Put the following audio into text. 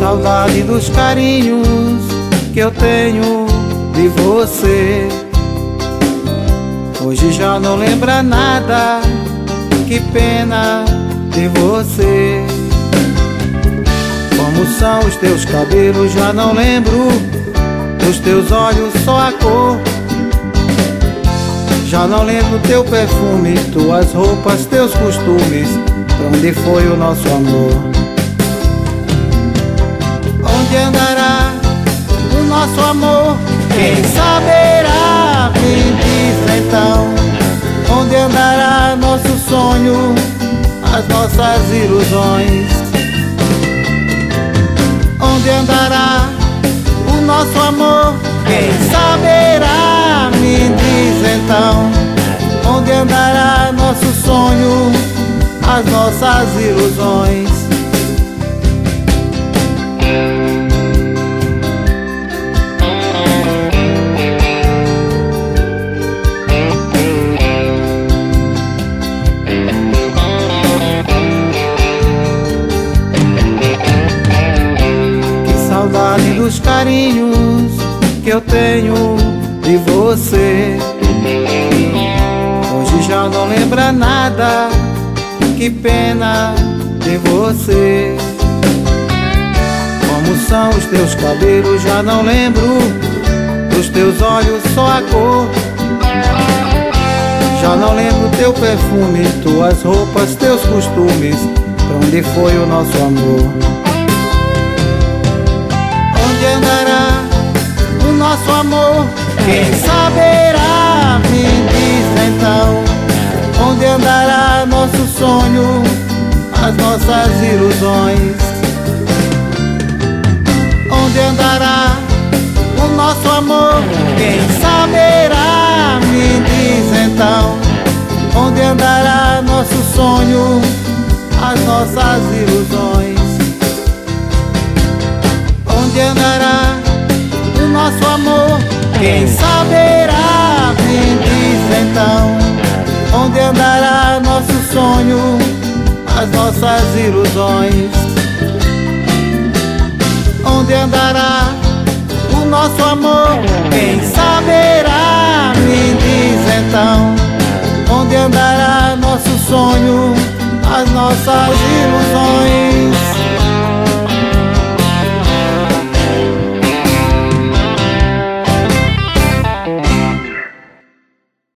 saudade dos carinhos que eu tenho de você. Hoje já não lembra nada, que pena de você. Como são os teus cabelos, já não lembro. Dos teus olhos só a cor. Já não lembro teu perfume, tuas roupas, teus costumes. Pra onde foi o nosso amor? Onde andará o nosso amor? Quem saberá? Me diz então. Onde andará nosso sonho, as nossas ilusões? Onde andará o nosso amor? Quem saberá? Me diz então. Onde andará nosso sonho, as nossas ilusões? Que saudade dos carinhos que eu tenho de você. Hoje já não lembra nada, que pena de você. Como são os teus cabelos, já não lembro. Dos teus olhos só a cor. Já não lembro teu perfume, tuas roupas, teus costumes. Pra onde foi o nosso amor? Onde andará o nosso amor? Quem saberá? Me diz então. Onde andará nosso sonho, as nossas ilusões? Onde andará o nosso amor? Quem saberá? Me diz então. Onde andará nosso sonho, as nossas ilusões? Onde andará o nosso amor? Quem saberá? Me diz então. Onde andará nosso sonho, as nossas ilusões? Onde andará o nosso amor? Quem saberá? Me diz então. Onde andará nosso sonho, as nossas ilusões?